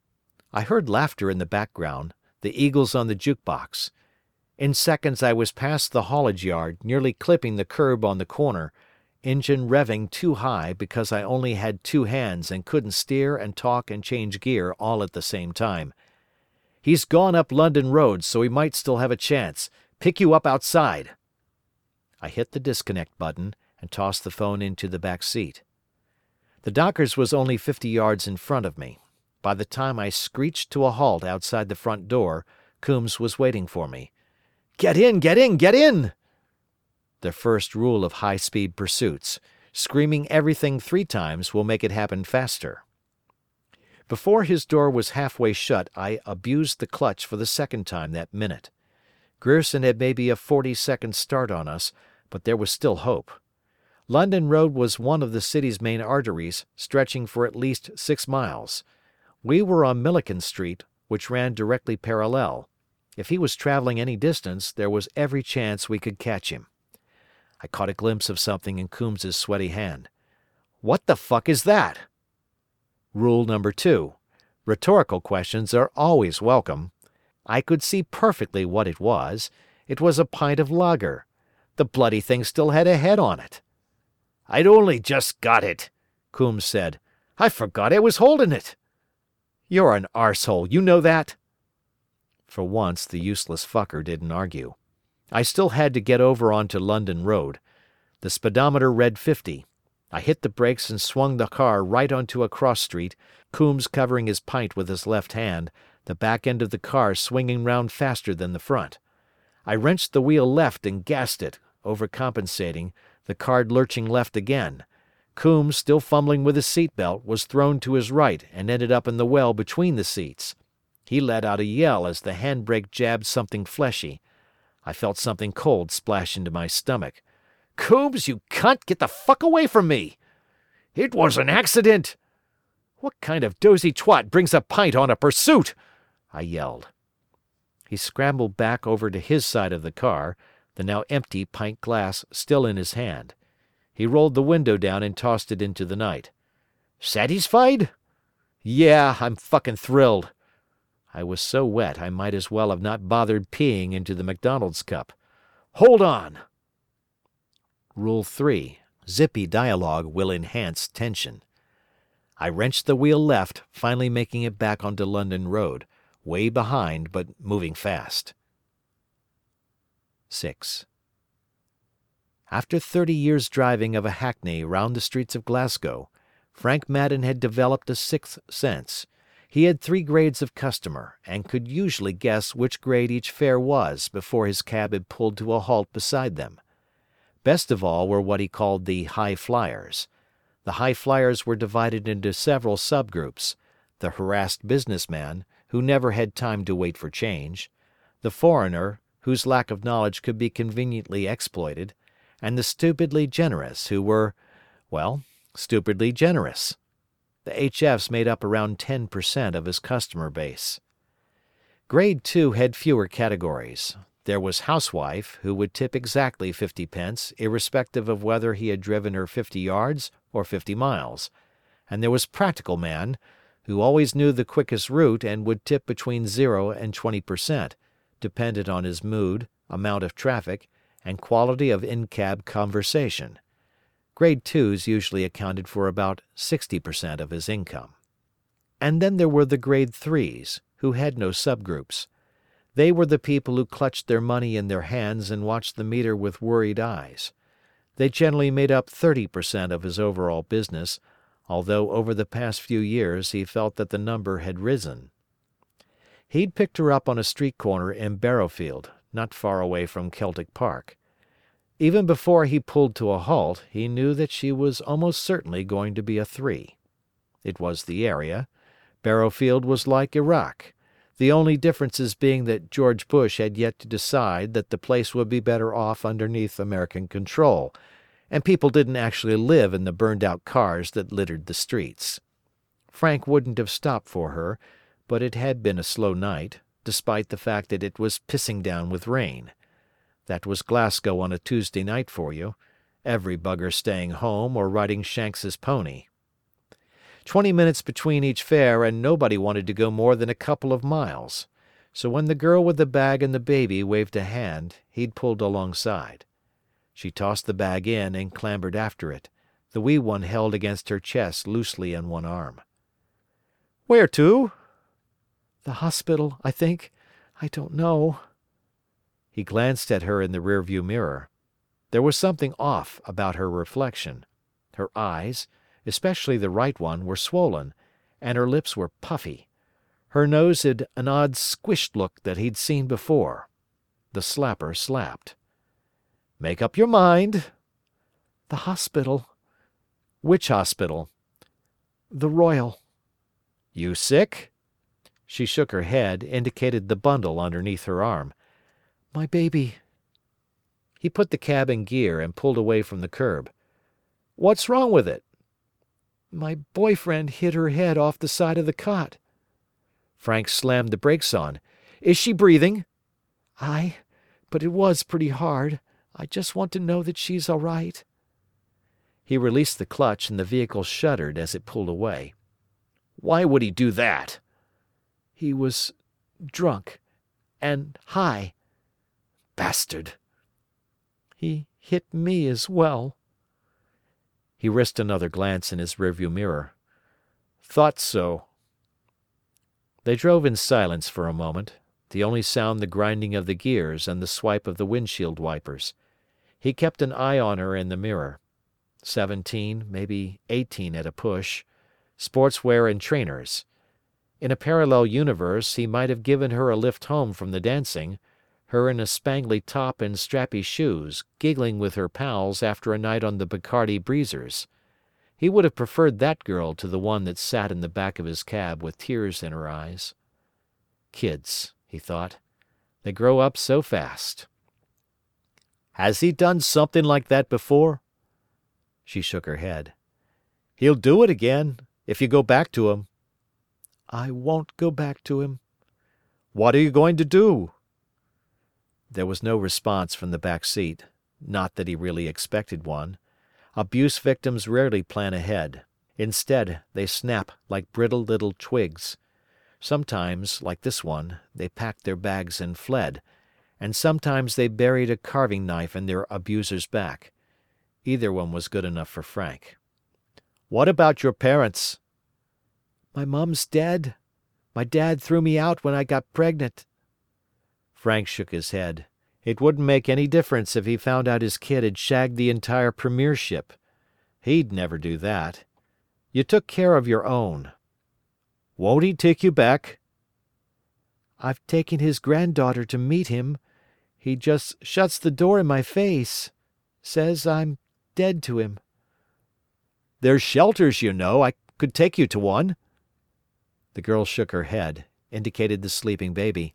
I heard laughter in the background, the eagles on the jukebox. In seconds I was past the haulage yard, nearly clipping the curb on the corner, engine revving too high because I only had two hands and couldn't steer and talk and change gear all at the same time. "He's gone up London Road, so he might still have a chance. Pick you up outside." I hit the disconnect button and tossed the phone into the back seat. The Dockers was only fifty yards in front of me. By the time I screeched to a halt outside the front door, Coombs was waiting for me. "Get in, get in, get in!" The first rule of high-speed pursuits. Screaming everything three times will make it happen faster. Before his door was halfway shut, I abused the clutch for the second time that minute. Grierson had maybe a forty-second start on us, but there was still hope. London Road was one of the city's main arteries, stretching for at least six miles. We were on Milliken Street, which ran directly parallel. If he was traveling any distance, there was every chance we could catch him. I caught a glimpse of something in Coombs's sweaty hand. "What the fuck is that?" Rule number two. Rhetorical questions are always welcome. I could see perfectly what it was. It was a pint of lager. The bloody thing still had a head on it. "I'd only just got it," Coombs said. "I forgot I was holding it." "You're an arsehole, you know that?" For once, the useless fucker didn't argue. I still had to get over onto London Road. The speedometer read fifty. I hit the brakes and swung the car right onto a cross street, Coombs covering his pint with his left hand, the back end of the car swinging round faster than the front. I wrenched the wheel left and gassed it, overcompensating, the car lurching left again. Coombs, still fumbling with his seat belt, was thrown to his right and ended up in the well between the seats. He let out a yell as the handbrake jabbed something fleshy. I felt something cold splash into my stomach. "Coombs, you cunt, get the fuck away from me!" "It was an accident!" "What kind of dozy twat brings a pint on a pursuit?" I yelled. He scrambled back over to his side of the car, the now empty pint glass still in his hand. He rolled the window down and tossed it into the night. "Satisfied?" Yeah, I'm fucking thrilled. I was so wet I might as well have not bothered peeing into the McDonald's cup. Hold on! Rule three. Zippy dialogue will enhance tension. I wrenched the wheel left, finally making it back onto London Road, way behind but moving fast. six. After thirty years driving of a hackney round the streets of Glasgow, Frank Madden had developed a sixth sense. He had three grades of customer, and could usually guess which grade each fare was before his cab had pulled to a halt beside them. Best of all were what he called the high flyers. The high flyers were divided into several subgroups: the harassed businessman, who never had time to wait for change; the foreigner, whose lack of knowledge could be conveniently exploited; and the stupidly generous, who were, well, stupidly generous. The H Fs made up around ten per cent of his customer base. Grade two had fewer categories. There was housewife, who would tip exactly fifty pence, irrespective of whether he had driven her fifty yards or fifty miles; and there was practical man, who always knew the quickest route and would tip between zero and twenty per cent, dependent on his mood, amount of traffic, and quality of in-cab conversation. Grade twos usually accounted for about sixty per cent of his income. And then there were the grade threes, who had no subgroups. They were the people who clutched their money in their hands and watched the meter with worried eyes. They generally made up thirty per cent of his overall business, although over the past few years he felt that the number had risen. He'd picked her up on a street corner in Barrowfield, not far away from Celtic Park. Even before he pulled to a halt, he knew that she was almost certainly going to be a three. It was the area. Barrowfield was like Iraq, the only differences being that George Bush had yet to decide that the place would be better off underneath American control, and people didn't actually live in the burned-out cars that littered the streets. Frank wouldn't have stopped for her, but it had been a slow night, despite the fact that it was pissing down with rain. That was Glasgow on a Tuesday night for you, every bugger staying home or riding Shanks's pony. Twenty minutes between each fare, and nobody wanted to go more than a couple of miles, so when the girl with the bag and the baby waved a hand, he'd pulled alongside. She tossed the bag in and clambered after it, the wee one held against her chest loosely in one arm. "Where to?" "The hospital, I think. I don't know." He glanced at her in the rearview mirror. There was something off about her reflection. Her eyes, especially the right one, were swollen, and her lips were puffy. Her nose had an odd squished look that he'd seen before. The slapper slapped. "Make up your mind." "The hospital." "Which hospital?" "The Royal." "You sick?" She shook her head, indicated the bundle underneath her arm. "My baby." He put the cab in gear and pulled away from the curb. "What's wrong with it?" "My boyfriend hit her head off the side of the cot." Frank slammed the brakes on. "Is she breathing?" "Aye, but it was pretty hard. I just want to know that she's all right." He released the clutch and the vehicle shuddered as it pulled away. "Why would he do that?" "He was drunk and high." "Bastard!" "He hit me as well." He risked another glance in his rearview mirror. "Thought so." They drove in silence for a moment, the only sound the grinding of the gears and the swipe of the windshield wipers. He kept an eye on her in the mirror. Seventeen, maybe eighteen at a push. Sportswear and trainers. In a parallel universe he might have given her a lift home from the dancing, her in a spangly top and strappy shoes, giggling with her pals after a night on the Bacardi breezers. He would have preferred that girl to the one that sat in the back of his cab with tears in her eyes. Kids, he thought. They grow up so fast. "Has he done something like that before?" She shook her head. "He'll do it again, if you go back to him." "I won't go back to him." "What are you going to do?" There was no response from the back seat, not that he really expected one. Abuse victims rarely plan ahead. Instead, they snap like brittle little twigs. Sometimes, like this one, they packed their bags and fled, and sometimes they buried a carving knife in their abuser's back. Either one was good enough for Frank. "What about your parents?" "My mom's dead. My dad threw me out when I got pregnant." Frank shook his head. It wouldn't make any difference if he found out his kid had shagged the entire premiership. He'd never do that. You took care of your own. "Won't he take you back?" "I've taken his granddaughter to meet him. He just shuts the door in my face. Says I'm dead to him." "There's shelters, you know. I could take you to one." The girl shook her head, indicated the sleeping baby.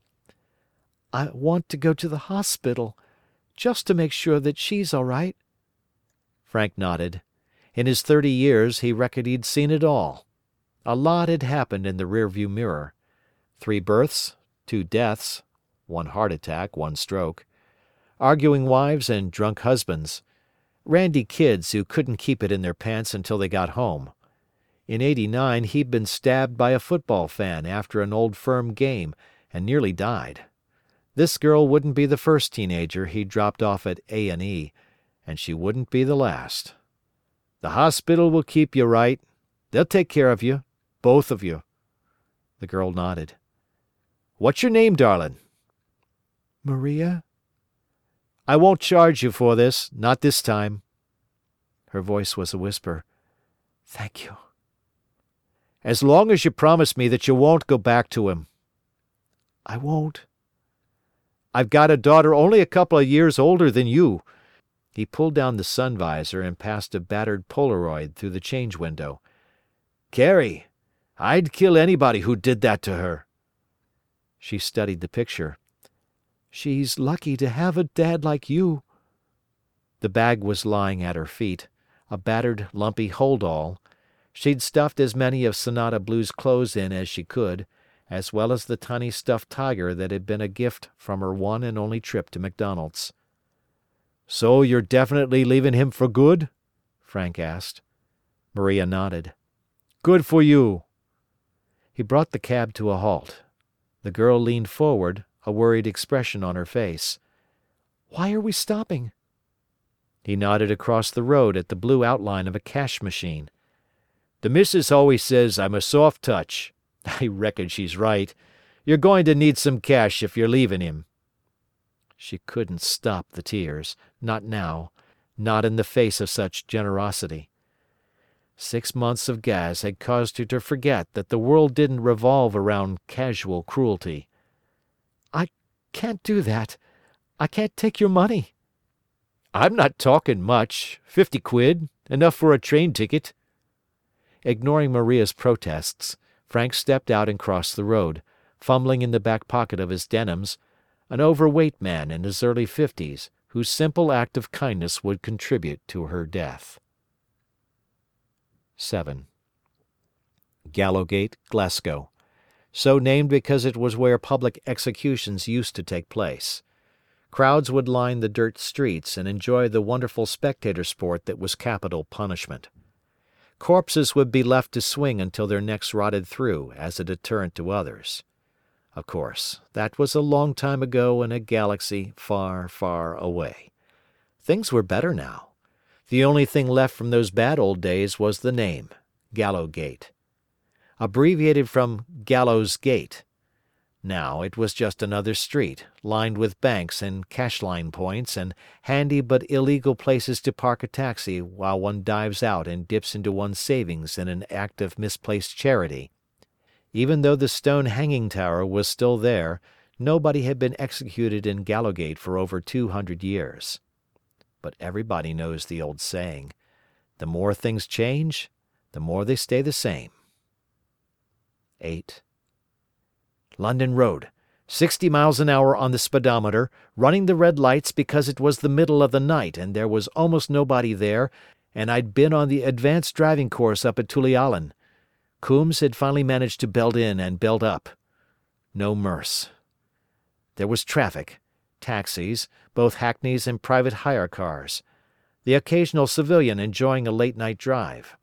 "I want to go to the hospital, just to make sure that she's all right." Frank nodded. In his thirty years, he reckoned he'd seen it all. A lot had happened in the rearview mirror. Three births, two deaths, one heart attack, one stroke, arguing wives and drunk husbands, randy kids who couldn't keep it in their pants until they got home. In eighty-nine he'd been stabbed by a football fan after an Old Firm game and nearly died. This girl wouldn't be the first teenager he dropped off at A and E, and she wouldn't be the last. "The hospital will keep you right. They'll take care of you, both of you." The girl nodded. "What's your name, darling?" "Maria." "I won't charge you for this, not this time." Her voice was a whisper. "Thank you." "As long as you promise me that you won't go back to him." "I won't." "I've got a daughter only a couple of years older than you." He pulled down the sun visor and passed a battered Polaroid through the change window. "Carrie, I'd kill anybody who did that to her." She studied the picture. "She's lucky to have a dad like you." The bag was lying at her feet, a battered, lumpy hold-all. She'd stuffed as many of Sonata Blue's clothes in as she could, as well as the tiny stuffed tiger that had been a gift from her one and only trip to McDonald's. "So you're definitely leaving him for good?" Frank asked. Maria nodded. "Good for you." He brought the cab to a halt. The girl leaned forward, a worried expression on her face. "Why are we stopping?" He nodded across the road at the blue outline of a cash machine. "The missus always says I'm a soft touch. I reckon she's right. You're going to need some cash if you're leaving him." She couldn't stop the tears. Not now. Not in the face of such generosity. Six months of gas had caused her to forget that the world didn't revolve around casual cruelty. "I can't do that. I can't take your money." "I'm not talking much. Fifty quid. Enough for a train ticket." Ignoring Maria's protests, Frank stepped out and crossed the road, fumbling in the back pocket of his denims, an overweight man in his early fifties, whose simple act of kindness would contribute to her death. seven. Gallowgate, Glasgow. So named because it was where public executions used to take place. Crowds would line the dirt streets and enjoy the wonderful spectator sport that was capital punishment. Corpses would be left to swing until their necks rotted through as a deterrent to others. Of course, that was a long time ago in a galaxy far, far away. Things were better now. The only thing left from those bad old days was the name, Gallowgate. Abbreviated from Gallows Gate. Now it was just another street, lined with banks and cash-line points and handy but illegal places to park a taxi while one dives out and dips into one's savings in an act of misplaced charity. Even though the stone hanging tower was still there, nobody had been executed in Gallowgate for over two hundred years. But everybody knows the old saying, the more things change, the more they stay the same. eight. London Road, sixty miles an hour on the speedometer, running the red lights because it was the middle of the night and there was almost nobody there, and I'd been on the advanced driving course up at Tullyallen. Coombs had finally managed to belt in and belt up. No Merce. There was traffic, taxis, both hackneys and private hire cars, the occasional civilian enjoying a late-night drive.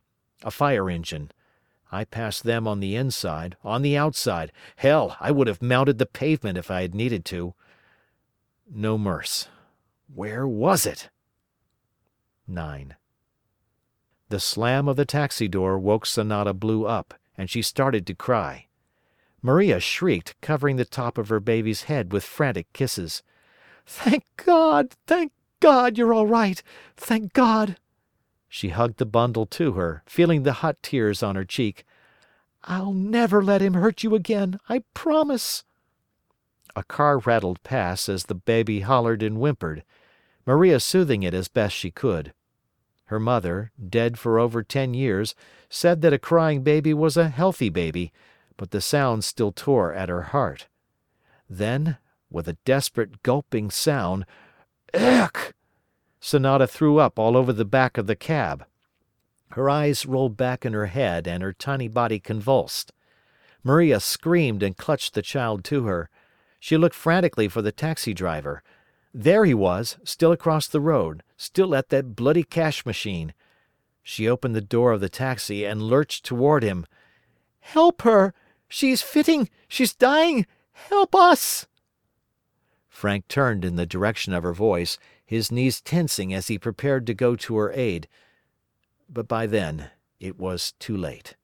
A fire engine. I passed them on the inside, on the outside. Hell, I would have mounted the pavement if I had needed to. No Merce. Where was it? Nine. The slam of the taxi door woke Sonata Blue up, and she started to cry. Maria shrieked, covering the top of her baby's head with frantic kisses. "Thank God! Thank God you're all right! Thank God!" She hugged the bundle to her, feeling the hot tears on her cheek. "I'll never let him hurt you again, I promise." A car rattled past as the baby hollered and whimpered, Maria soothing it as best she could. Her mother, dead for over ten years, said that a crying baby was a healthy baby, but the sound still tore at her heart. Then, with a desperate gulping sound, "Ugh!" Sonata threw up all over the back of the cab. Her eyes rolled back in her head and her tiny body convulsed. Maria screamed and clutched the child to her. She looked frantically for the taxi driver. There he was, still across the road, still at that bloody cash machine. She opened the door of the taxi and lurched toward him. "Help her! She's fitting! She's dying! Help us!" Frank turned in the direction of her voice, his knees tensing as he prepared to go to her aid. But by then it was too late.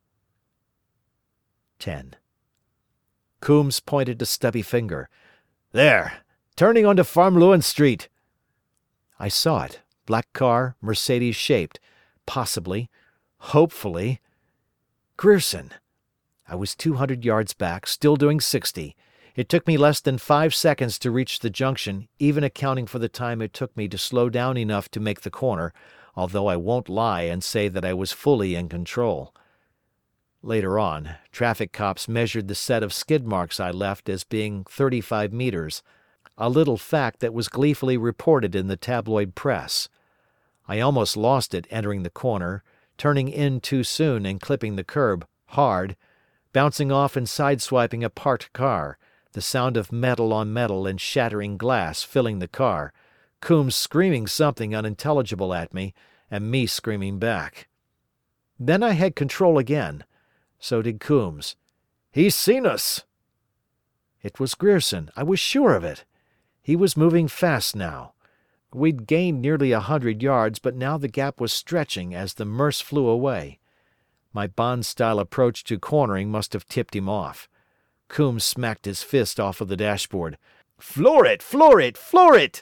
Ten. Coombs pointed a stubby finger. "There! Turning onto Farm Lewin Street." I saw it. Black car, Mercedes-shaped. Possibly. Hopefully. Grierson. I was two hundred yards back, still doing sixty. It took me less than five seconds to reach the junction, even accounting for the time it took me to slow down enough to make the corner, although I won't lie and say that I was fully in control. Later on, traffic cops measured the set of skid marks I left as being thirty-five meters, a little fact that was gleefully reported in the tabloid press. I almost lost it entering the corner, turning in too soon and clipping the curb, hard, bouncing off and sideswiping a parked car, the sound of metal on metal and shattering glass filling the car, Coombs screaming something unintelligible at me, and me screaming back. Then I had control again. So did Coombs. "He's seen us!" It was Grierson, I was sure of it. He was moving fast now. We'd gained nearly a hundred yards, but now the gap was stretching as the Merce flew away. My Bond-style approach to cornering must have tipped him off. Coombs smacked his fist off of the dashboard. "Floor it! Floor it! Floor it!"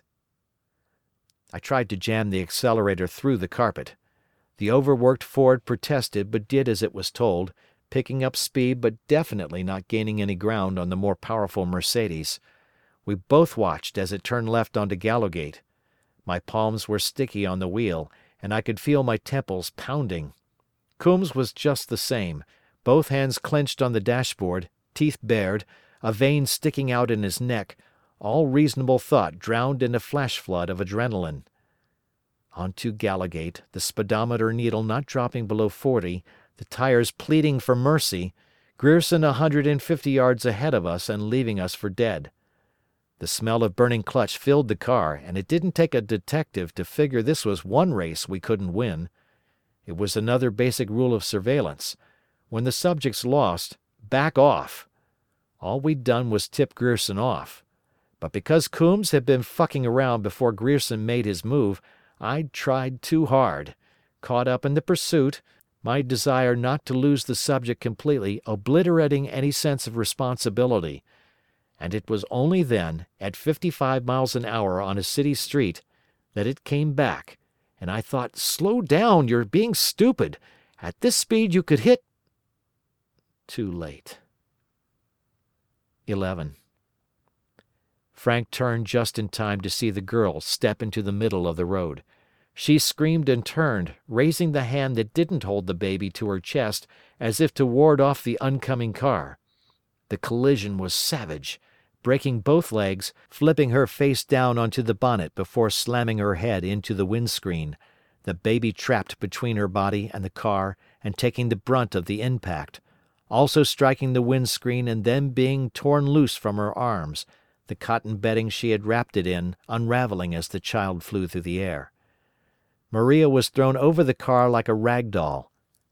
I tried to jam the accelerator through the carpet. The overworked Ford protested but did as it was told, picking up speed but definitely not gaining any ground on the more powerful Mercedes. We both watched as it turned left onto Gallowgate. My palms were sticky on the wheel, and I could feel my temples pounding. Coombs was just the same, both hands clenched on the dashboard, teeth bared, a vein sticking out in his neck, all reasonable thought drowned in a flash flood of adrenaline. Onto Gallowgate, the speedometer needle not dropping below forty, the tires pleading for mercy, Grierson a hundred and fifty yards ahead of us and leaving us for dead. The smell of burning clutch filled the car, and it didn't take a detective to figure this was one race we couldn't win. It was another basic rule of surveillance. When the subject's lost, back off. All we'd done was tip Grierson off. But because Coombs had been fucking around before Grierson made his move, I'd tried too hard. Caught up in the pursuit, my desire not to lose the subject completely obliterating any sense of responsibility. And it was only then, at fifty-five miles an hour on a city street, that it came back, and I thought, "Slow down, you're being stupid. At this speed you could hit—" Too late. Eleven. Frank turned just in time to see the girl step into the middle of the road. She screamed and turned, raising the hand that didn't hold the baby to her chest as if to ward off the oncoming car. The collision was savage, breaking both legs, flipping her face down onto the bonnet before slamming her head into the windscreen, the baby trapped between her body and the car and taking the brunt of the impact, also striking the windscreen and then being torn loose from her arms, the cotton bedding she had wrapped it in unraveling as the child flew through the air. Maria was thrown over the car like a rag doll.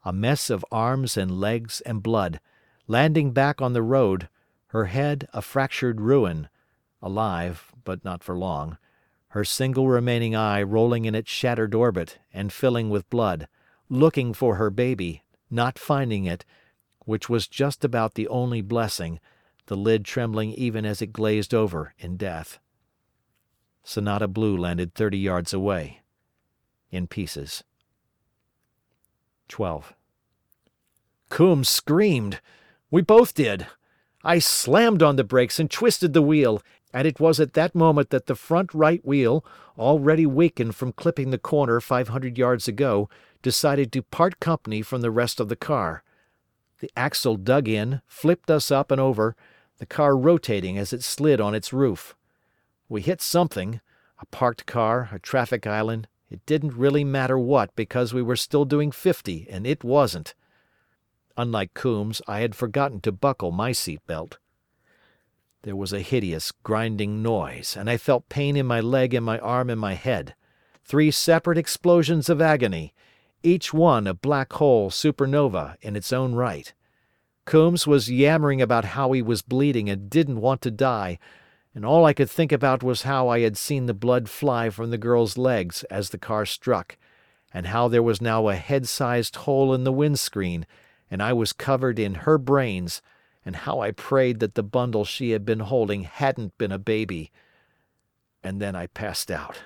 a mess of arms and legs and blood, landing back on the road, her head a fractured ruin, alive, but not for long, her single remaining eye rolling in its shattered orbit and filling with blood, looking for her baby, not finding it, which was just about the only blessing, the lid trembling even as it glazed over in death. Sonata Blue landed thirty yards away, in pieces. twelve. Coombs screamed. We both did. I slammed on the brakes and twisted the wheel, and it was at that moment that the front right wheel, already weakened from clipping the corner five hundred yards ago, decided to part company from the rest of the car. The axle dug in, flipped us up and over, the car rotating as it slid on its roof. We hit something, a parked car, a traffic island, it didn't really matter what because we were still doing fifty and it wasn't. Unlike Coombs, I had forgotten to buckle my seat belt. There was a hideous, grinding noise, and I felt pain in my leg and my arm and my head. Three separate explosions of agony, each one a black hole supernova in its own right. Coombs was yammering about how he was bleeding and didn't want to die, and all I could think about was how I had seen the blood fly from the girl's legs as the car struck, and how there was now a head-sized hole in the windscreen, and I was covered in her brains, and how I prayed that the bundle she had been holding hadn't been a baby. And then I passed out.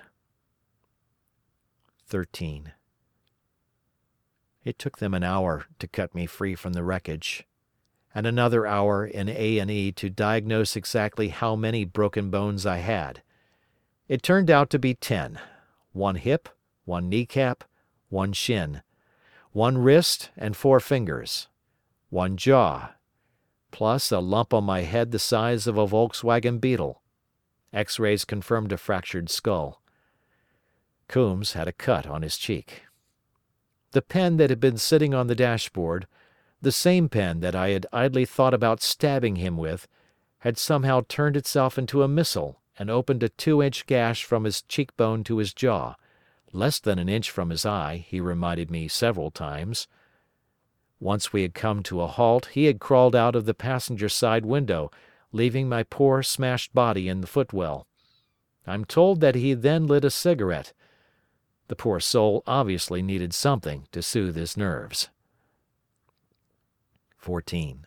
thirteen. It took them an hour to cut me free from the wreckage, and another hour in A and E to diagnose exactly how many broken bones I had. It turned out to be ten. One hip, one kneecap, one shin, one wrist and four fingers, one jaw, plus a lump on my head the size of a Volkswagen Beetle. X-rays confirmed a fractured skull. Coombs had a cut on his cheek. The pen that had been sitting on the dashboard, the same pen that I had idly thought about stabbing him with, had somehow turned itself into a missile and opened a two-inch gash from his cheekbone to his jaw, less than an inch from his eye, he reminded me several times. Once we had come to a halt, he had crawled out of the passenger side window, leaving my poor smashed body in the footwell. I'm told that he then lit a cigarette. The poor soul obviously needed something to soothe his nerves. fourteen.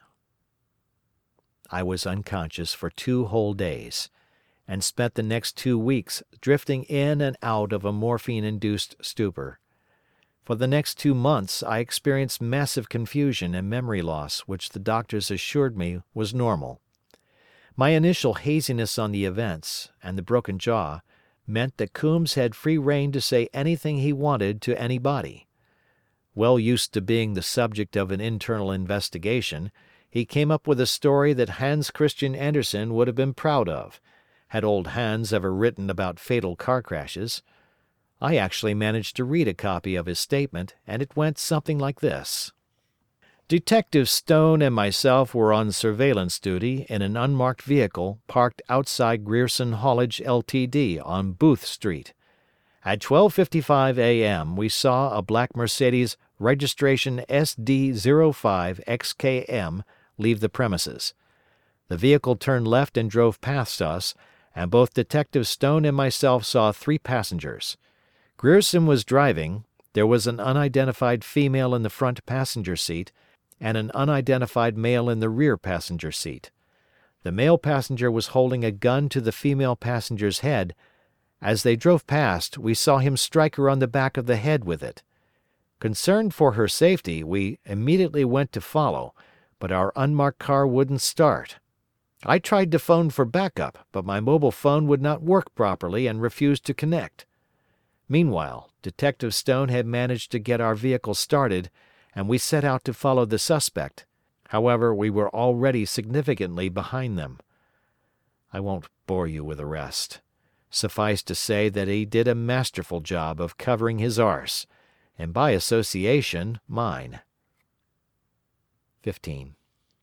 I was unconscious for two whole days, and spent the next two weeks drifting in and out of a morphine-induced stupor. For the next two months I experienced massive confusion and memory loss which the doctors assured me was normal. My initial haziness on the events, and the broken jaw, meant that Coombs had free rein to say anything he wanted to anybody. Well used to being the subject of an internal investigation, he came up with a story that Hans Christian Andersen would have been proud of, had old Hans ever written about fatal car crashes. I actually managed to read a copy of his statement, and it went something like this. Detective Stone and myself were on surveillance duty in an unmarked vehicle parked outside Grierson Haulage Ltd on Booth Street. At twelve fifty-five a m we saw a black Mercedes registration S D zero five X K M leave the premises. The vehicle turned left and drove past us, and both Detective Stone and myself saw three passengers. Grierson was driving, there was an unidentified female in the front passenger seat, and an unidentified male in the rear passenger seat. The male passenger was holding a gun to the female passenger's head. As they drove past, we saw him strike her on the back of the head with it. Concerned for her safety, we immediately went to follow, but our unmarked car wouldn't start. I tried to phone for backup, but my mobile phone would not work properly and refused to connect. Meanwhile, Detective Stone had managed to get our vehicle started, and we set out to follow the suspect. However, we were already significantly behind them. I won't bore you with the rest. Suffice to say that he did a masterful job of covering his arse, and by association, mine. fifteen.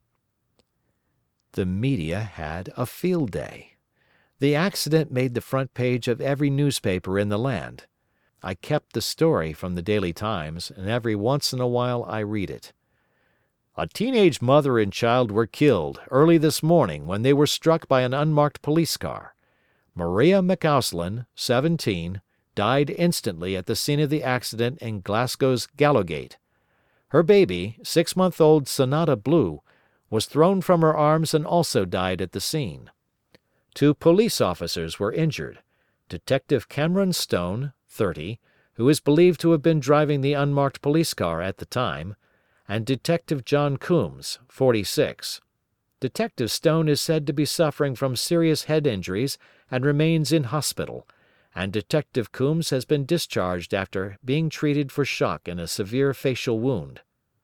The media had a field day. The accident made the front page of every newspaper in the land. I kept the story from the Daily Times, and every once in a while I read it. A teenage mother and child were killed early this morning when they were struck by an unmarked police car. Maria McAuslan, seventeen, died instantly at the scene of the accident in Glasgow's Gallowgate. Her baby, six-month-old Sonata Blue, was thrown from her arms and also died at the scene. Two police officers were injured. Detective Cameron Stone, thirty, who is believed to have been driving the unmarked police car at the time, and Detective John Coombs, forty-six. Detective Stone is said to be suffering from serious head injuries and remains in hospital, and Detective Coombs has been discharged after being treated for shock and a severe facial wound.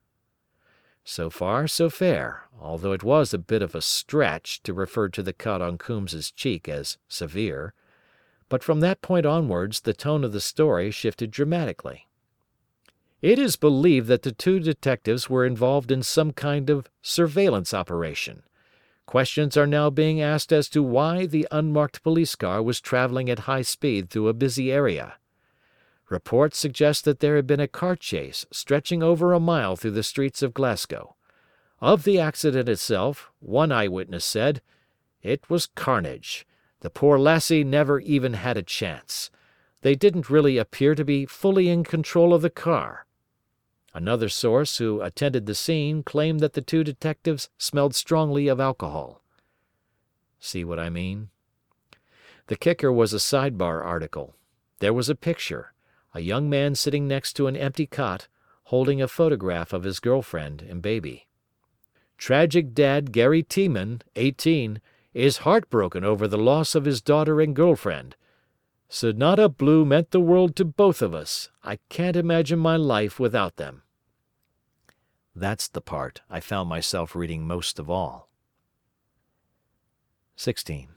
So far, so fair, although it was a bit of a stretch to refer to the cut on Coombs's cheek as severe. But from that point onwards the tone of the story shifted dramatically. It is believed that the two detectives were involved in some kind of surveillance operation. Questions are now being asked as to why the unmarked police car was traveling at high speed through a busy area. Reports suggest that there had been a car chase stretching over a mile through the streets of Glasgow. Of the accident itself, one eyewitness said, "It was carnage. The poor lassie never even had a chance. They didn't really appear to be fully in control of the car." Another source who attended the scene claimed that the two detectives smelled strongly of alcohol. See what I mean? The kicker was a sidebar article. There was a picture, a young man sitting next to an empty cot, holding a photograph of his girlfriend and baby. Tragic dad Gary Tiemann, eighteen, is heartbroken over the loss of his daughter and girlfriend. Sonata Blue meant the world to both of us. I can't imagine my life without them. That's the part I found myself reading most of all. sixteen.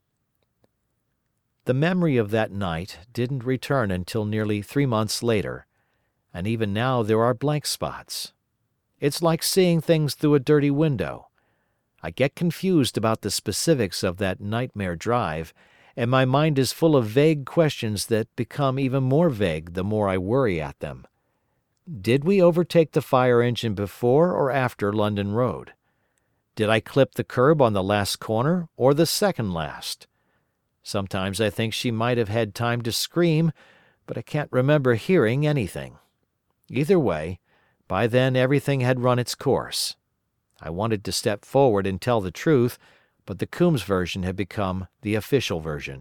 The memory of that night didn't return until nearly three months later, and even now there are blank spots. It's like seeing things through a dirty window. I get confused about the specifics of that nightmare drive, and my mind is full of vague questions that become even more vague the more I worry at them. Did we overtake the fire engine before or after London Road? Did I clip the curb on the last corner or the second last? Sometimes I think she might have had time to scream, but I can't remember hearing anything. Either way, by then everything had run its course. I wanted to step forward and tell the truth, but the Coombs version had become the official version.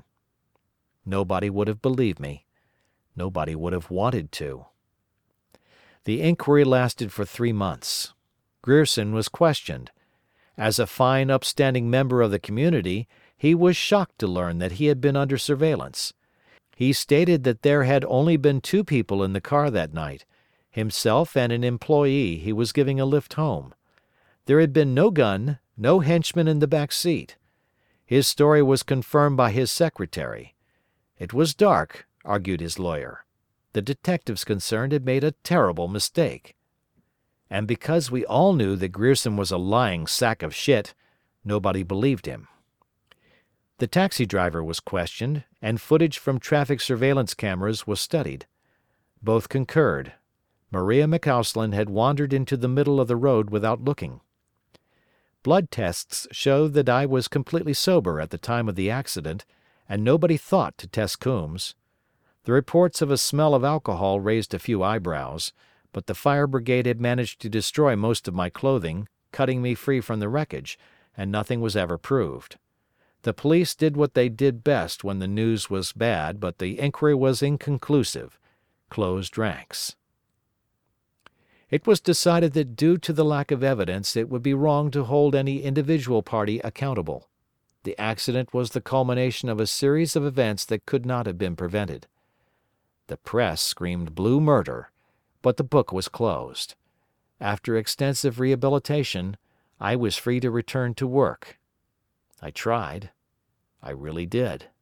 Nobody would have believed me. Nobody would have wanted to. The inquiry lasted for three months. Grierson was questioned. As a fine, upstanding member of the community, he was shocked to learn that he had been under surveillance. He stated that there had only been two people in the car that night, himself and an employee he was giving a lift home. There had been no gun, no henchman in the back seat. His story was confirmed by his secretary. It was dark, argued his lawyer. The detectives concerned had made a terrible mistake. And because we all knew that Grierson was a lying sack of shit, nobody believed him. The taxi driver was questioned, and footage from traffic surveillance cameras was studied. Both concurred. Maria McAuslan had wandered into the middle of the road without looking. Blood tests showed that I was completely sober at the time of the accident, and nobody thought to test Coombs. The reports of a smell of alcohol raised a few eyebrows, but the fire brigade had managed to destroy most of my clothing, cutting me free from the wreckage, and nothing was ever proved. The police did what they did best when the news was bad, but the inquiry was inconclusive. Closed ranks. It was decided that due to the lack of evidence it would be wrong to hold any individual party accountable. The accident was the culmination of a series of events that could not have been prevented. The press screamed blue murder, but the book was closed. After extensive rehabilitation, I was free to return to work. I tried. I really did.